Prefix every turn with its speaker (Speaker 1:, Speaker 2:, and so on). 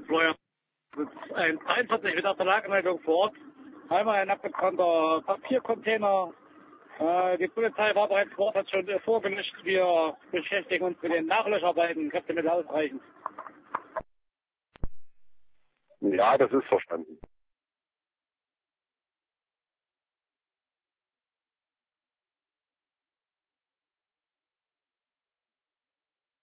Speaker 1: Florian. Das ist ein 43 mit der Lagemeldung vor Ort. Einmal ein abgebrannter Papiercontainer. Die Polizei war bereits vor Ort, hat schon vorgelöscht. Wir beschäftigen uns mit den Nachlöscharbeiten. Kräftemittel ausreichend.
Speaker 2: Ja, das ist verstanden.